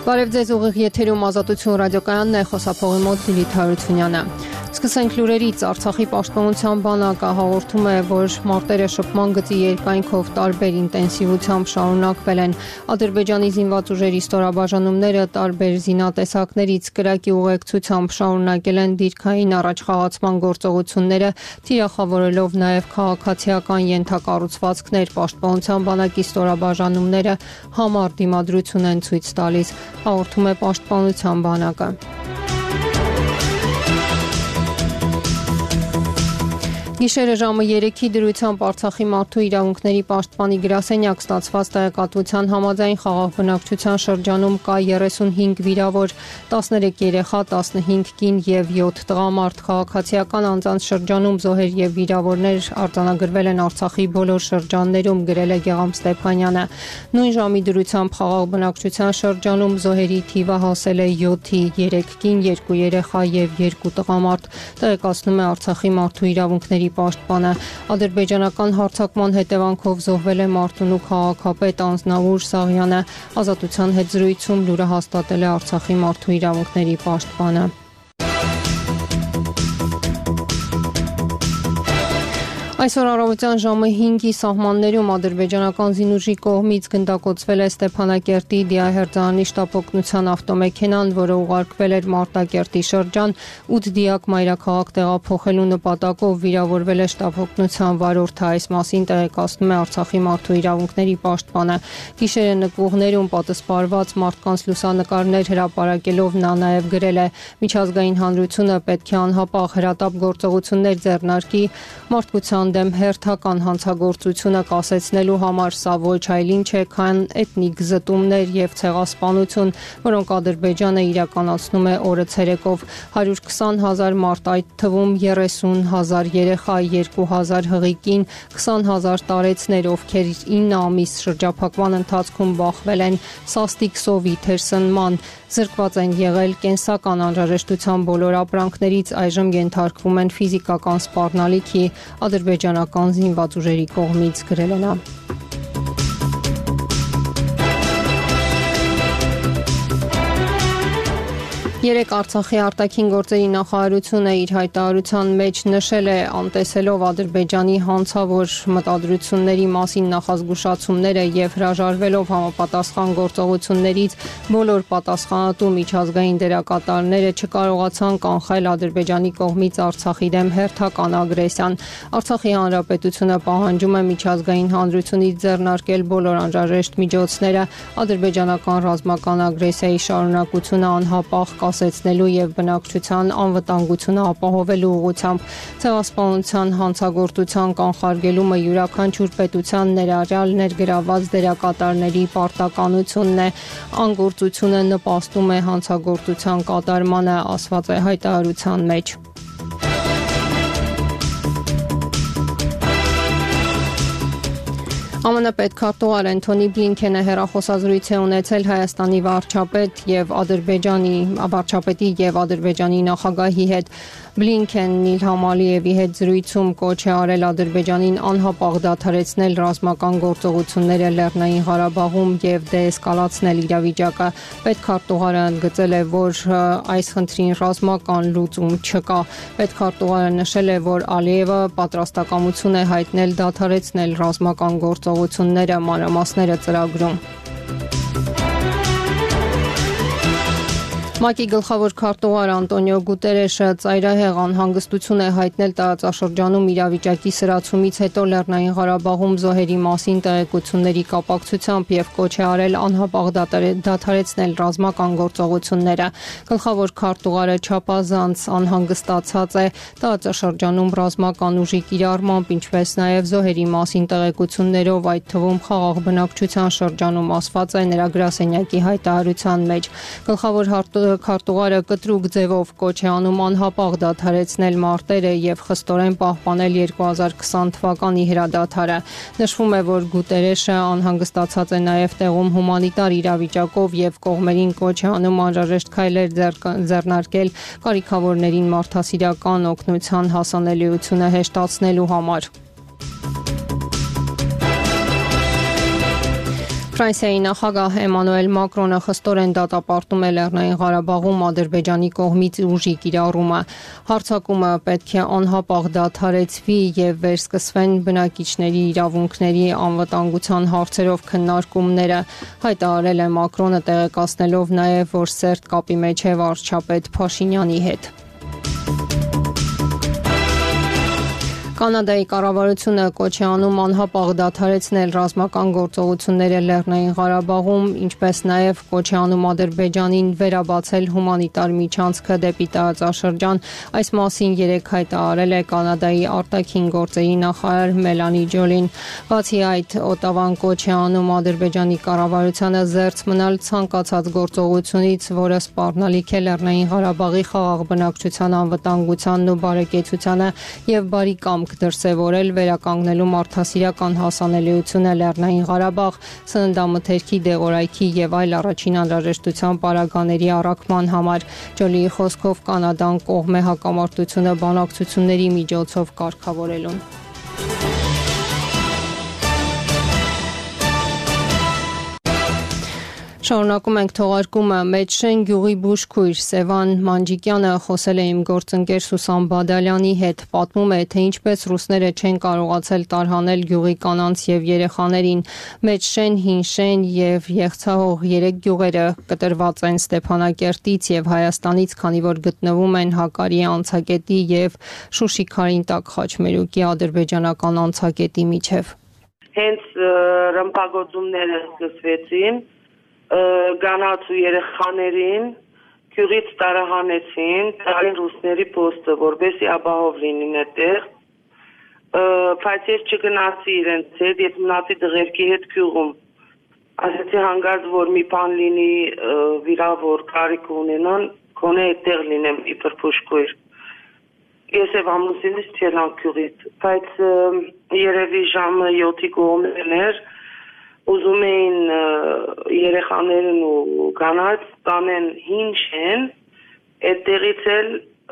Բարև ձեզ, ուղիղ եթերում Ազատություն ռադիոկայանն է, խոսափողի մոտ Լիլիթ Հարությունյանը։ Սկսենք լուրերից։ Արցախի պաշտպանության բանակը հաղորդում է, որ մարտերը շփման գծի երկայնքով տարբեր ինտենսիվությամբ շարունակվել են։ Ադրբեջանի զինված ուժերի ստորաբաժանումները տարբեր զինատեսակներից կրակի ուղեկցությամբ շարունակել են դիրքային առաջխաղացման գործողությունները, թիրախավորելով նաև քաղաքացիական ենթակառուցվածքներ։ Պաշտպանության բանակի ստորաբաժանումները համառ դիմադրություն են ցույց տալիս, հաղորդում է պաշտպանության բանակը։ Գիշերը ժամը 3-ի դրությամբ Արցախի մարդու իրավունքների պաշտպանի գրասենյակ ստացված տեղեկատվության համաձայն խաղաղ բնակչության շրջանում կա 35 վիրավոր, 13 երեխա, 15 կին եւ 7 տղամարդ։ Քաղաքացիական անձանց շրջանում զոհեր եւ վիրավորներ արձանագրվել են Արցախի բոլոր շրջաններում, գրել է Գեղամ Ստեփանյանը։ Նույն ժամի դրությամբ խաղաղ բնակչության շրջանում զոհերի թիվը հասել է 7-ի, 3 կին, 2 երեխա եւ 2 տղամարդ, տեղեկացնում է Արցախի մարդու իրավունքների պաշտպանը։ Ադրբեջանական հարձակման հետևանքով զոհվել է Մարտունու քաղաքապետ Անձնավուր Սաղյանը։ Ազատության հետ զրույցում լուրը հաստատել է Արցախի մարդու իրավունքների պաշտպանը։ Այսօր առավոտյան ժամը 5-ի սահմաններում ադրբեջանական զինուժի կողմից գնդակոծվել է Ստեփանակերտի դիահերձանանի շտապօգնության ավտոմեքենան, որը ուղարկվել էր Մարտակերտի շրջան, 8 դիակ մայրաքաղաք տեղափոխելու նպատակով վիրավորվել է շտապօգնության վարորդը։ Այս մասին տեղեկացնում է Արցախի մարդու իրավունքների պաշտպանը։ Գիշերը նկուղներում պատասպարված մարդկանց լուսանկարներ հրապարակելով նա նաև գրել է. «Միջազգային հանրությունը պետք է անհապաղ հրատապ գործողություններ ձեռնարկի մարդկության դեմ հերթական հանցագործությունը կասեցնելու համար։ Սա ոչ այլ ինչ է, քան էթնիկ զտումներ եւ ցեղասպանություն, որոնք Ադրբեջանը իրականացնում է օրը ցերեկով։ 120,000 մարդ, այդ թվում 30,000 երեխա, 2,000 հղիկին, 20,000 տարեցներ, ովքեր 9 ամիս շրջափակման ընթացքում բախվել են սաստիկ սովի թերսնման, զրկված են եղել կենսական անհրաժեշտության բոլոր ապրանքներից, այժմ ենթարկվում են ֆիզիկական սպառնալիքի, ադրբեջանական զինված ուժերի կողմից», գրել է նա։ Երեկ Արցախի արտաքին գործերի նախարարությունը իր հայտարարության մեջ նշել է, անտեսելով Ադրբեջանի հանցավոր մտադրությունների մասին նախազգուշացումները եւ հրաժարվելով համապատասխան գործողություններից, բոլոր պատասխանատու միջազգային դերակատարները չկարողացան կանխել Ադրբեջանի կողմից Արցախի դեմ հերթական ագրեսիան։ Արցախի հանրապետությունը պահանջում է միջազգային հանրությունից ձեռնարկել բոլոր անհրաժեշտ միջոցները ադրբեջանական ռազմական ագրեսիայի շարունակությունը անհապաղ կասեցնելու եւ բնակչության անվտանգությունը ապահովելու ուղղությամբ։ Ցեղասպանության հանցագործության կանխարգելումը յուրաքանչյուր պետության ներառյալ ներգրաված դերակատարների պարտականությունն է։ Անգործությունը նպաստում է հանցագործության կատարմանը, ասված է հայտարարության մեջ։ ԱՄՆ պետքարտուղար Անթոնի Բլինքենը հեռախոսազրույց է ունեցել Հայաստանի վարչապետի եւ Ադրբեջանի նախագահի հետ։ Բլինքենն Իլհամ Ալիևի հետ զրույցում կոչ է արել Ադրբեջանին անհապաղ դադարեցնել ռազմական գործողությունները Լեռնային Ղարաբաղում եւ դեէսկալացնել իրավիճակը։ Պետքարտուղարը ընդգծել է, որ այս խնդրին ռազմական լուծում չկա։ Պետքարտուղարը նշել է, որ Ալիևը պատրաստակամություն է հայտնել դադարեցնել ռազմական գործողությունները, մանրամասները ծրագրում։ ՄԱԿ-ի գլխավոր քարտուղար Անտոնիո Գուտերեշը ծայրահեղ անհանգստություն է հայտնել տարածաշրջանում իրավիճակի սրացումից հետո Լեռնային Ղարաբաղում զոհերի մասին տեղեկությունների կապակցությամբ եւ կոչ է արել անհապաղ դադարեցնել ռազմական գործողությունները։ Գլխավոր քարտուղարը չափազանց անհանգստացած է տարածաշրջանում ռազմական ուժի կիրառմամբ, ինչպես նաեւ զոհերի մասին տեղեկություններով, այդ թվում խաղաղ բնակչության շրջանում, ասված է նրա գրասենյակի հայտարարության մեջ։ Գլխավոր քարտուղարը կտրուկ ձևով կոչ է անում անհապաղ դադարեցնել մարտերը եւ խստորեն պահպանել 2020 թվականի հրադադարը։ Նշվում է, որ Գուտերեշը անհանգստացած է նաեւ տեղում հումանիտար իրավիճակով եւ կողմերին կոչ է անում անհրաժեշտ քայլեր ձեռնարկել կարիքավորներին մարդասիրական օգնության հասանելիությունը հեշտացնելու համար։ Ֆրանսիայի նախագահ Էմանուել Մակրոնը խստորեն դատապարտում է Լեռնային Ղարաբաղում Ադրբեջանի կողմից ուժի կիրառումը։ Հարձակումը պետք է անհապաղ դադարեցվի եւ վերսկսվեն բնակիչների իրավունքների անվտանգության հարցերով քննարկումները, հայտարարել է Մակրոնը, տեղեկացնելով նաեւ, որ սերտ կապի մեջ է վարչապետ Փաշինյանի հետ։ Կանադայի կառավարությունը կոչ է անում անհապաղ դադարեցնել ռազմական գործողությունները Լեռնային Ղարաբաղում, ինչպես նաև կոչ է անում Ադրբեջանին վերաբացել հումանիտար միջանցքը դեպի տարածաշրջան։ Այս մասին երեկ հայտարարել է Կանադայի արտաքին գործերի նախարար Մելանի Ջոլին։ Բացի այդ, Օտավան կոչ է անում Ադրբեջանի կառավարությանը զերծ մնալ ցանկացած գործողությունից, որը սպառնալիք է Լեռնային Ղարաբաղի խաղաղ բնակչության անվտանգությանն ու բարեկեցությանը եւ բարի կամք դրսևորել վերականգնելու մարդասիրական հասանելիությունը Լեռնային Ղարաբաղ, սննդամթերքի, դեղորայքի եւ այլ առաջին անհրաժեշտության պարագաների առաքման համար։ Ջոլիի խոսքով Կանադան կողմ է հակամարտությունը բանակցությունների միջոցով կարգավորելուն։ Շարունակում ենք թողարկումը։ Մեջշեն գյուղի բուժքույր Սևան Մանջիկյանը խոսել է իմ գործընկեր Սուսան Բադալյանի հետ, պատմում է, թե ինչպես ռուսները չեն կարողացել տարհանել գյուղի կանանց եւ երեխաներին։ Մեջշեն, Հինշեն եւ Եղցահող 3 գյուղերը կտրված են Ստեփանակերտից եւ Հայաստանից, քանի որ գտնվում են Հակարի անցակետի եւ Շուշի Քարինտակ Խաչմերուկի ադրբեջանական անցակետի միջև։ Հենց ռմբակոծումները սկսվեցին, գանաց ու երեխաներին գյուղից տարահանեցին, տալին ռուսների պոստը, որպեսզի ապահով լինին այդտեղ, բայց ես չգնացի իրենց հետ, ես մնացի դղերքի հետ գյուղում, ասեցի հանգարց, որ մի բան լինի վիրավոր կարիք ունենան, քոնե այդտեղ լինեմ իբր բուժքույր։ Ես եւ ամուսինս չելանք գյուղից, բայց երևի ժամը 7-ի կողմերն էր, ուզում էին երեխաներն ու կանանց տանեն Հինշեն, այդտեղից էլ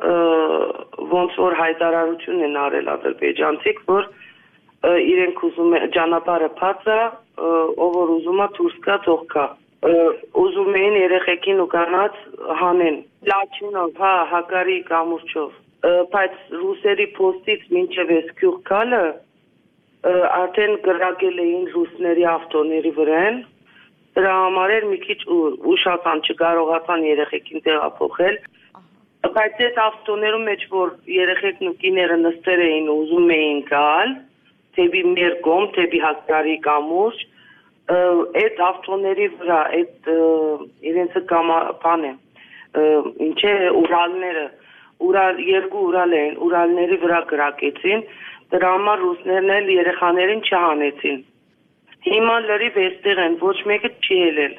ոնց որ հայտարարություն են արել ադրբեջանցիք, որ իրենք ուզում են ճանապարհը բաց է, ով որ ուզում է դուրս գա թող գա։ Ուզում էին երեխեքին ու կանանց հանեն Լաչինով, Հակարի կամուրջով, բայց ռուսերի պոստից մինչև այս գյուղ գալը արդեն գրակել էին ռուսների ավտոների վրան, դրա համար էր մի քիչ ուշացան, չկարողացան երեխեքին տեղափոխել, բայց այդ ավտոներում մեջ, որ երեխեքն ու կիները նստել էին ու ուզում էին գալ, թեպի մեր կողմ, թեպի Հակարի կամուրջ, այդ ավտոների վրա, այդ իրենց բան է, ինչ է, Ուրալները, երկու Ուրալ էին, Ուրալների վրա գրակեցին, դրա համար ռուսներն էլ երեխաներին չհանեցին։ Հիմա լրիվ էստեղ են, ոչ մեկը չի ելել։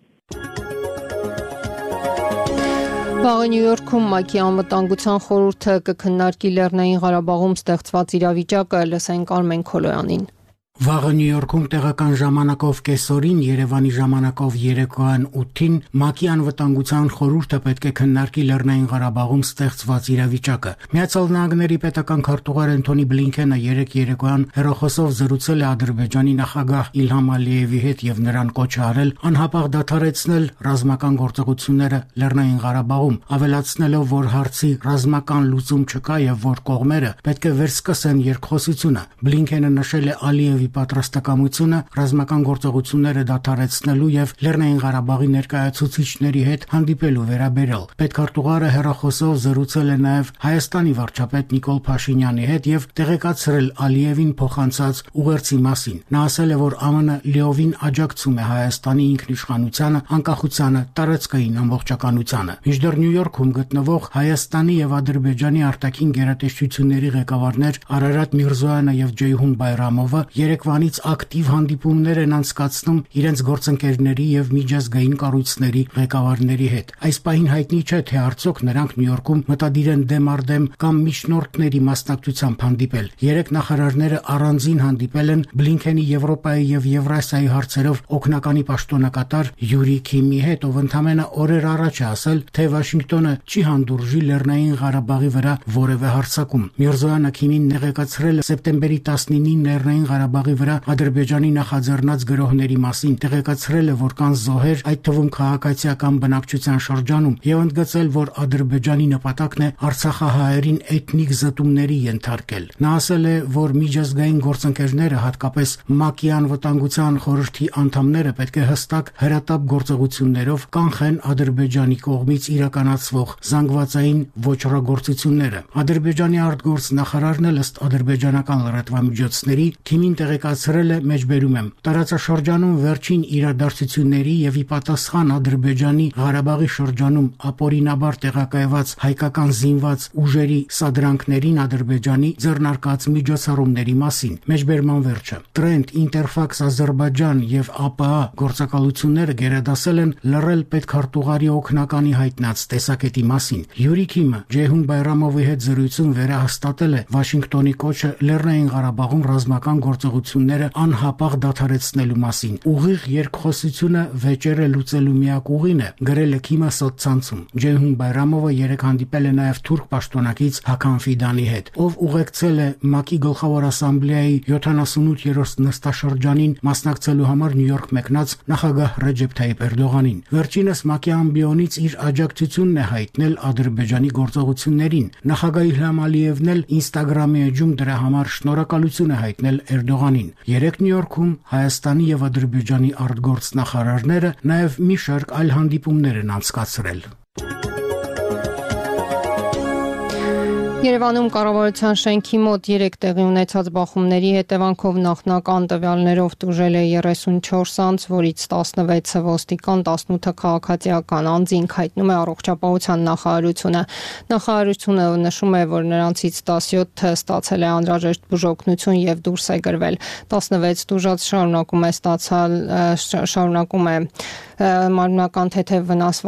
Վաղը Նյու Յորքում ՄԱԿ-ի անվտանգության խորհուրդը կքննարկի Լեռնային Ղարաբաղում ստեղծված իրավիճակը, լսենք Արմեն Քոլոյանին։ Վաղը Նյու Յորքում տեղական ժամանակով կեսօրին, Երևանի ժամանակով երեկոյան 8-ին ՄԱԿ-ի անվտանգության խորհուրդը պետք է քննարկի Լեռնային Ղարաբաղում ստեղծված իրավիճակը։ Միացյալ Նահանգների պետական քարտուղար Անթոնի Բլինքենը երեկոյան հեռախոսով զրուցել է Ադրբեջանի նախագահ Իլհամ Ալիևի հետ եւ նրան կոչ արել անհապաղ դադարեցնել ռազմական գործողությունները Լեռնային Ղարաբաղում, ավելացնելով, որ հարցի ռազմական լուծում չկա եւ որ կողմերը պետք է վերսկսեն երկխոսությունը։ Բլինքենը նշել է Ալիևի պատրաստակամությունը ռազմական գործողությունները դադարեցնելու եւ Լեռնային Ղարաբաղի ներկայացուցիչների հետ հանդիպելու վերաբերյալ։ Պետքարտուղարը հեռախոսով զրուցել է նաեւ Հայաստանի վարչապետ Նիկոլ Փաշինյանի հետ եւ տեղեկացրել Ալիևին փոխանցած ուղերձի մասին։ Նա ասել է, որ ԱՄՆ լիովին աջակցում է Հայաստանի ինքնիշխանությանը, անկախությանը, տարածքային ամբողջականությանը։ Մինչդեռ Նյու Յորքում գտնվող Հայաստանի եւ Ադրբեջանի արտաքին գերատեսչությունների ղեկավարներ Արարատ Միրզոյանը եւ Ջեյհուն Բայրամովը երեկվանից ակտիվ հանդիպումներ են անցկացնում իրենց գործընկերների եւ միջազգային կառույցների ղեկավարների հետ։ Այս պահին հայտնի չէ, թե արդյոք նրանք Նյու Յորքում մտադիր են դեմ առ դեմ կամ միջնորդների մասնակցությամբ հանդիպել։ Երեք նախարարները առանձին հանդիպել են Բլինքենի Եվրոպայի եւ Եվրասիայի հարցերով օգնականի պաշտոնակատար Յուրի Քիմի հետ, ով ընդամենը օրեր առաջ է ասել, թե Վաշինգտոնը չի հանդուրժի Լեռնային Ղարաբաղի վրա որևէ հարձակում։ Միրզոյանը Քիմին նեղեկացրել է սեպտեմբերի 19-ին Լեռնային Ղարաբաղի Ղարաբաղի վրա Ադրբեջանի նախաձեռնած գրոհների մասին, տեղեկացրել է, որ կան զոհեր, այդ թվում քաղաքացիական բնակչության շրջանում, եւ ընդգծել, որ Ադրբեջանի նպատակն է արցախահայերին էթնիկ զտումների ենթարկել։ Նա ասել է, որ միջազգային գործընկերները, հատկապես ՄԱԿ-ի անվտանգության խորհրդի անդամները պետք է հստակ հրատապ գործողություններով կանխեն Ադրբեջանի կողմից իրականացվող զանգվածային ոճրագործությունները։ Ադրբեջանի արտգործնախարարն էլ ըստ ադրբեջանական լրատվամիջոցների թիմին տեղեկացրել է, մեջբերում եմ, տարածաշրջանում վերջին իրադարձությունների եւ ի պատասխան Ադրբեջանի Ղարաբաղի շրջանում ապօրինաբար տեղակայված հայկական զինված ուժերի սադրանքներին Ադրբեջանի ձեռնարկած միջոցառումների մասին։ Մեջբերման վերջը։ Trend, Interfax Azerbaijan եւ ԱՊԱ գործակալությունները գերադասել են լռել պետքարտուղարի օգնականի հայտնած տեսակետի մասին։ Յուրի Քիմը Ջեհուն Բայրամովի հետ զրույցում վերահաստատել է Վաշինգտոնի կոչը Լեռնային Ղարաբաղում ռազմական գործողությունները անհապաղ դադարեցնելու մասին։ Ուղիղ երկխոսությունը վեճերը լուծելու միակ ուղին է, գրել է Քիմը սոցցանցում։ Ջեհուն Բայրամովը երեք հանդիպել է նաև թուրք պաշտոնակից Հական Ֆիդանի հետ, ով ուղեկցել է ՄԱԿ-ի գլխավոր ասամբլեայի 78-րդ նստաշրջանին մասնակցելու համար Նյու Յորք մեկնած նախագահ Ռեջեփ Թայիպ Էրդողանին։ Վերջինս ՄԱԿ-ի ամբիոնից իր աջակցությունն է հայտնել Ադրբեջանի գործողություններին։ Նախագահ Իլհամ Ալիևն էլ Instagram-ի էջում դրա համար շնորհակալություն է հայտնել Էրդողանին։ Երեկ Նյու Յորքում Հայաստանի եւ Ադրբեջանի արտգործնախարարները նաև մի շարք այլ հանդիպումներ են անցկացրել։ Երևանում կառավարության շենքի մոտ 3 տեղի ունեցած բախումների հետևանքով նախնական տվյալներով տուժել է 34 անձ, որից 16-ը ոստիկան, 18-ը քաղաքացիական անձինք, հայտնում է առողջապահության նախարարությունը։ Նախարարությունը նշում է, որ նրանցից 17-ը ստացել է անհրաժեշտ բուժօգնություն եւ դուրս է գրվել։ 16 տուժած շարունակում է մարմնական թեթև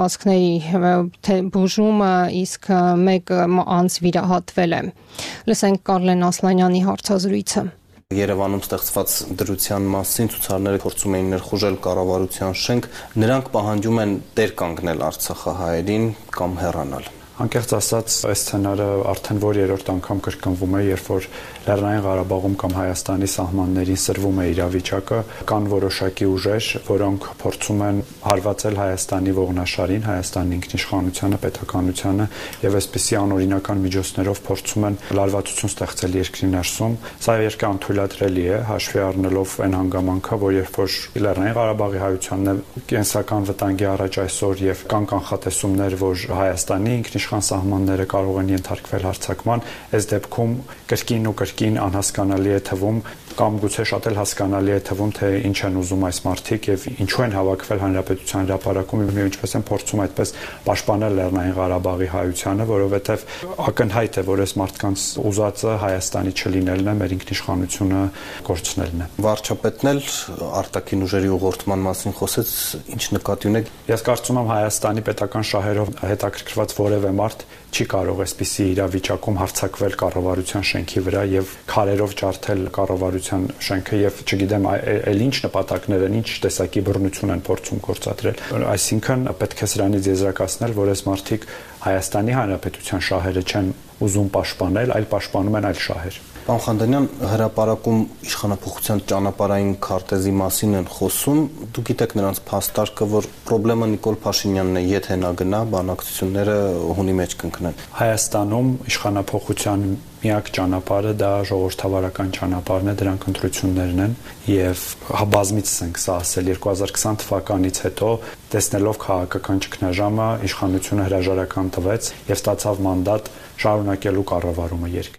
վնասվածքների բուժումը, իսկ 1 անձ վիրահատվել է։ Լսենք Կարլեն Ասլանյանի հարցազրույցը։ Երևանում ստեղծված դրության մասին ցուցարները փորձում էին ներխուժել կառավարության շենք, նրանք պահանջում են տեր կանգնել արցախահայերին կամ հեռանալ։ Անկեղծ ասած, այս սցենարը արդեն որ երրորդ անգամ կրկնվում է, երբ որ Լեռնային Ղարաբաղում կամ Հայաստանի սահմաններին սրվում է իրավիճակը, կան որոշակի ուժեր, որոնք փորձում են հարվածել Հայաստանի ողնաշարին, Հայաստանի ինքնիշխանությանը, պետականությանը եւ այսպիսի անօրինական միջոցներով փորձում են լարվածություն ստեղծել երկրի ներսում։ Սա երկրի անթույլատրելի է, հաշվի առնելով այն հանգամանքը, որ երբ որ Լեռնային Ղարաբաղի հայությանն է կենսական վտանգի առաջ այսօր եւ կան կանխատեսումներ, որ Հայաստանի ինքնիշխան սահմանները կարող են ենթարկվել հարձակման, այս դեպքում կրկին ու կրկին անհասկանալի է թվում կամ գուցե շատ էլ հասկանալի է թվում, թե ինչ են ուզում այս մարդիկ եւ ինչու են հավաքվել հանրապետության հրապարակում եւ ինչպես են փորձում այդպես պաշտպանել Լեռնային Ղարաբաղի հայությանը, որովհետեւ ակնհայտ է, որ այս մարդկանց ուզածը Հայաստանի չլինելն է, մեր ինքնիշխանությունը կորցնելն է։ Վարչապետն էլ արտաքին ուժերի ուղղորդման մասին խոսեց, ինչ նկատի ունեք։ Ես կարծում եմ Հայաստանի պետական շահերով հետաքրքրված որևէ մարդ չի կարող այսպիսի իրավիճակում հարձակվել կառավարության շենքի վրա եւ քարերով ջարդել կառավարության շենքը եւ չգիտեմ այլ ինչ նպատակներ են, ինչ տեսակի բռնություն են փորձում գործադրել։ Այսինքն պետք է սրանից եզրակացնել, որ այս մարդիկ Հայաստանի Հանրապետության շահերը չեն ուզում պաշտպանել, այլ պաշտպանում են այլ շահեր։ Պարոն Խանդանյան, հրապարակում իշխանապողության ճանապարհային քարտեզի մասին են խոսում։ Դուք գիտեք նրանց փաստարկը, որ խնդրեմը Նիկոլ Փաշինյանն է, եթե նա գնա, բանակցությունները հունի մեջ կընկնեն։ Հայաստանում իշխանապողության միակ ճանապարհը դա ժողովրդավարական ճանապարհն է, դրանք ընտրություններն են եւ բազմիցս ենք սա ասել 2020 թվականից հետո տեսնելով քաղաքական ճգնաժամը իշխանությունը հրաժարական տվեց եւ ստացավ մանդատ շարունակելու կառավարումը երկրի։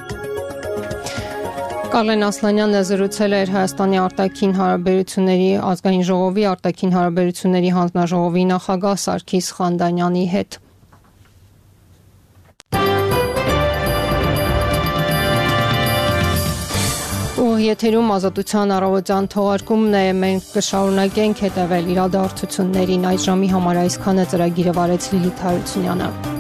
Կարլեն Ասլանյանը զրուցել էր Հայաստանի արտաքին հարաբերությունների ազգային ժողովի արտաքին հարաբերությունների հանձնաժողովի նախագահ Սարգիս Խանդանյանի հետ։ Եթերում Ազատության առավոտյան թողարկումն է, մենք կշարունակենք հետևել իրադարձություններին։ Այս ժամի համար այսքանը, ծրագիրը վարեց Լիլիթ Հարությունյանը։